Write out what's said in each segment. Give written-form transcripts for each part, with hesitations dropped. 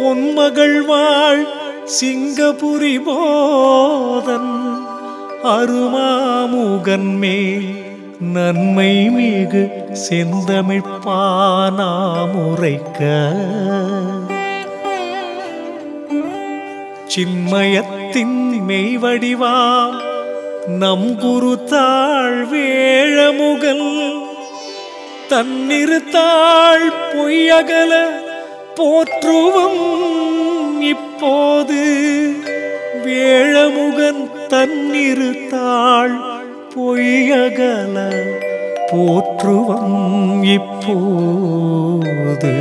பொன்மகள் வாழ் சிங்கபுரி போதன் அருமாமுகன் மேல் நன்மை மிகு செந்தமிழ்ப்பானாம் உரைக்க சின்மயத்தின் மெய்வடிவாம் நம் குருத்தாள் வேழமுகல் தன்னிருத்தாள் பொய்யகல போற்றுவம் இப்போது வேழமுகன் தன்னிருத்தாள் பொய்யகல போற்றுவம் இப்போது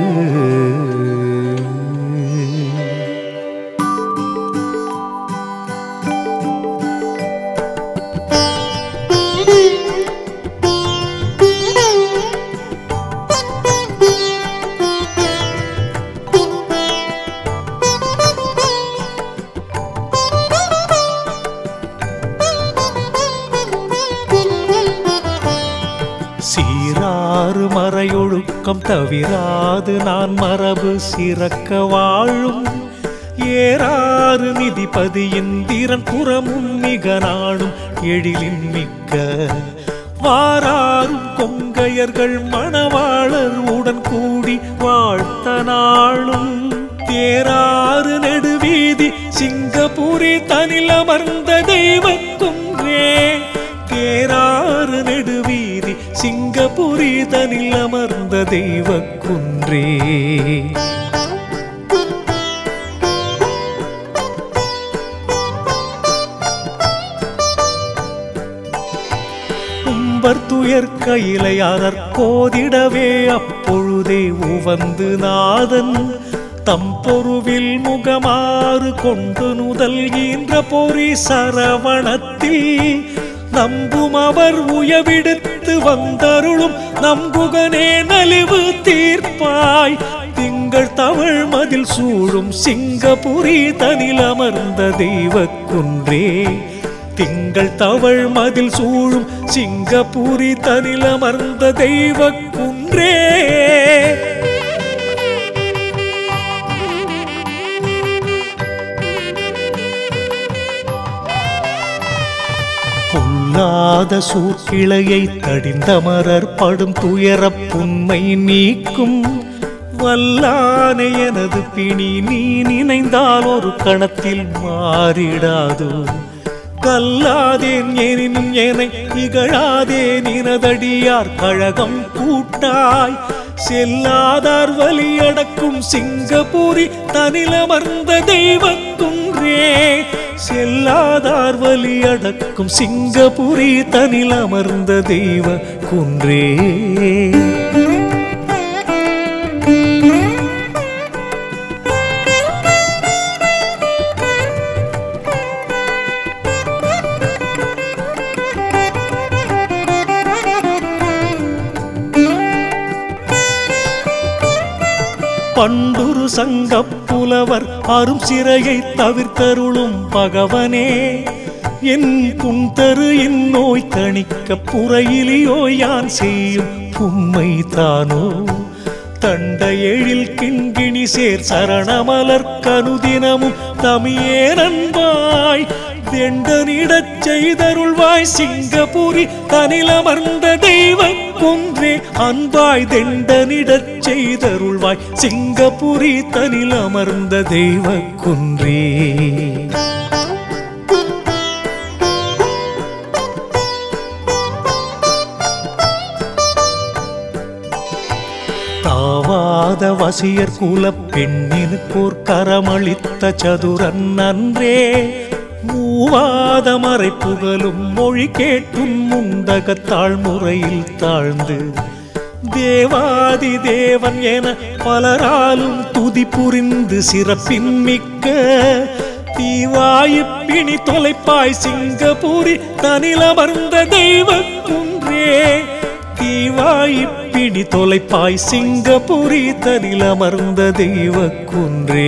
சீராறு மறையொழுக்கம் தவிராது நான் மரபு சிறக்க வாழும் ஏறாறு நிதிபதியின் திறன் புறமும் மிக நாடும் எழிலின் மிக்க வாராரும் கொங்கையர்கள் மணவாளர் உடன் கூடி வாழ்த்த நாளும் தேராறு நெடுவீதி சிங்கபுரி தனில் அமர்ந்த தெய்வக்குன்றே தேராறு நெடுவீதி சிங்கபுரி தனில் அமர்ந்த தெய்வக்குன்றே உம்பர் துயர் கையிலையாரற் கோதிடவே அப்பொழுதே உவந்து நாதன் தம் பொருவில் முகமாறு கொண்டு நுதல் ஈன்ற பொறி சரவணத்தில் நம்பும் அவர் உயவிடுத்து வந்தருளும் நம்புகனே நலிவு தீர்ப்பாய் திங்கள் தவழ் மதில் சூழும் சிங்கபுரி தனில் அமர்ந்த தெய்வக்குன்றே திங்கள் தவழ் மதில் சூழும் சிங்கபுரி தனில் அமர்ந்த தெய்வக்குன்றே பொல்லாத சூழ்கிளையை தடிந்தமரர் படும் துயரப் புன்மை நீக்கும் வல்லானை எனது பிணி நீ நினைந்தால் ஒரு கணத்தில் மாறிடாதோ கல்லாதேன் எனினும் என்னை இகழாதே நினதடியார் கழகம் கூட்டாய் செல்லாதார் வலியடக்கும் சிங்கபுரி தனில் அமர்ந்த தெய்வக்குன்றே செல்லாதார் வலியடக்கும் சிங்கபுரி தனில் அமர்ந்த தெய்வக்குன்றே பண்டுரு சங்கப் புலவர் அரும் சிறையை தவிர்த்தருளும் பகவனே என் புன்தரு இந்நோய் தணிக்க புறையிலியோ யான் செய்யும் புன்மை தானோ தண்ட எழில் கிண்கிணி சேர் சரணமலர் கனுதினமும் தமியே நண்பாய் தெண்டனிடச் செய்தருள்வாய் சிங்கபுரி தனில் அமர்ந்த தெய்வக்குன்றே அன்பாய் தெண்டனிடச் செய்தருள்வாய் சிங்கபுரி தனில் அமர்ந்த தெய்வக்குன்றே தாவாத வசியர் குலப் பெண்ணினுக்கோர் கரமளித்த சதுரன் அன்றே மூவாத மறை புகழும் மொழி கேட்டும் முண்டகத்தாழ் முறையில் தாழ்ந்து தேவாதி தேவன் என பலராலும் துதி புரிந்து சிறப்பின் மிக்க தீவாயிப்பிணி தொலைப்பாய் சிங்கபுரி தனில் அமர்ந்த தெய்வக்குன்றே தீவாயிப்பிணி தொலைப்பாய் சிங்கபுரி தனில் அமர்ந்த தெய்வக்குன்றே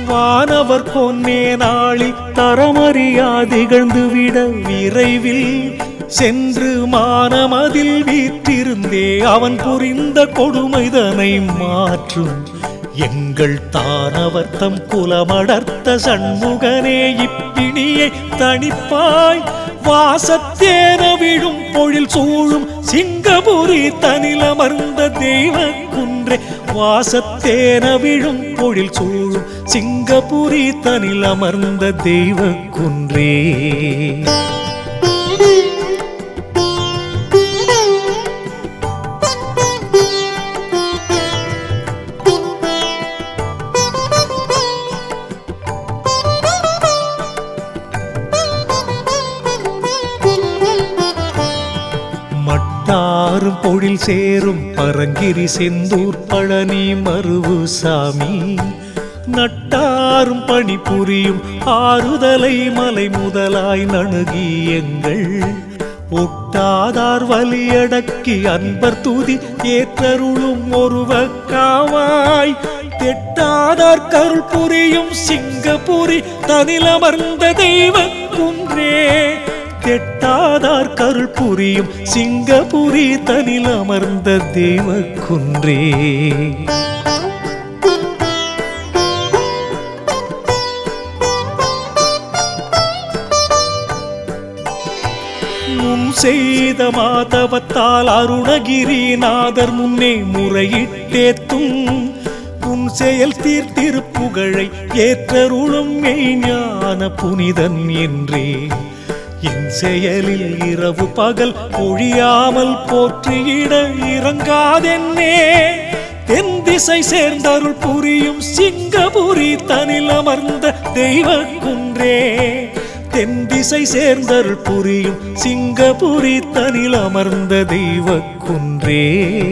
வானவர் கொன்னே நாளில் தரமறியா திகழ்ந்துவிட விரைவில் சென்று மானமதில் வீற்றிருந்தே அவன் புரிந்த கொடுமைதனை மாற்றும் எங்கள் தானவர் தம் குலமடர்த்த சண்முகனே இப்பிணியை தணிப்பாய் வாசத்தேன விழும் பொழில் சூழும் சிங்கபுரி தனிலமர்ந்த தெய்வ குன்றே வாசத்தேன விழும் பொழில் சூழும் சிங்கபுரி தனிலமர்ந்த தெய்வ குன்றே மட்டாரும் பொழில் சேரும் பரங்கிரி செந்தூர் பழனி மருவு சாமி நட்டாரும் பணிபுரியும் ஆறுதலை மலை முதலாய் நணுகி எங்கள் ஒட்டாதார் வலியடக்கி அன்பர் துதி ஏற்றருளும் ஒருவக்காவாய் தெட்டாதார் கருள் புரியும் சிங்கபுரி தனிலமர்ந்த தெய்வ குன்றே தெட்டாதார் கருள் புரியும் சிங்கபுரி தனிலமர்ந்த தெய்வ குன்றே முன் செய்த மாதவத்தால் அருணகிரிநாதர் முன்னே முறையிட்டேத்தும் உன் செயல் தீர்த்திருப்புகழை ஏற்றருளும் மெய்ஞான புனிதன் என்றே என் செயலில் இரவு பகல் ஒழியாமல் போற்றியிட இறங்காதென்னே தென் திசை சேர்ந்தருள் புரியும் சிங்கபுரி தனிலமர்ந்த தெய்வ குன்றே தென் திசை சேர்ந்தருள் புரியும் சிங்கபுரி தனிலமர்ந்த தெய்வ குன்றே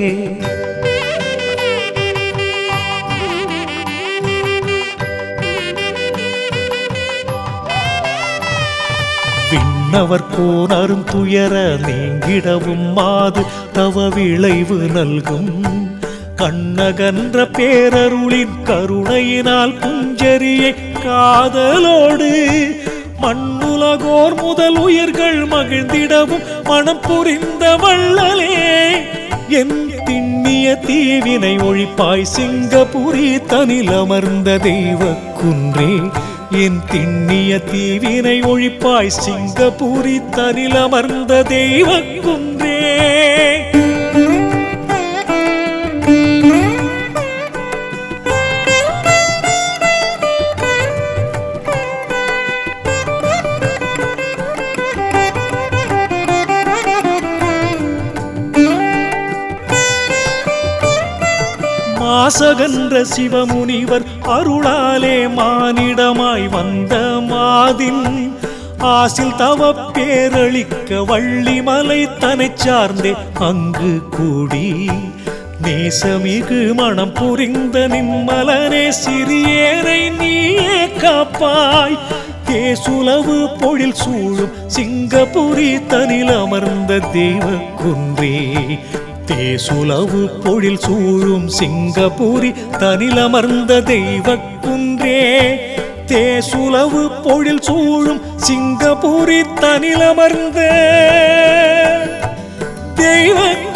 விண்ணவர் கோணரும் துயர நீங்கிடவும் மாது தவ விளைவு நல்கும் கண்ணகன்ற பேரருளின் கருணையினால் புஞ்சரியை காதலோடு மண்ணுலகோர் முதல் உயிர்கள் மகிழ்ந்திடவும் மனம் புரிந்த வள்ளலே என் திண்ணிய தீவினை ஒழிப்பாய் சிங்கபுரி தனிலமர்ந்த தெய்வ குன்றே என் திண்ணிய தீவினை ஒழிப்பாய் சிங்கபுரி தனிலமர்ந்த தெய்வ குன்றே மாசகன்ற சிவமுனிவர் அருளாலே மானிடமாய் வந்த மாதின் ஆசில் தவ பேரளிக்க வள்ளிமலை தனை சார்ந்தே அங்கு கூடி நேசமிகு மனம் புரிந்த நின்மலனே சிறியேனை நீயே காப்பாய் தேசுலவு பொழில் சூழும் சிங்கபுரி தனிலமர்ந்த தெய்வ குன்றே தேசுலவு பொழில் சூழும் சிங்கபுரி தனிலமர்ந்த தெய்வ குன்றே தேசுலவு பொழில் சூழும் சிங்கபுரி தனிலமர்ந்த தெய்வ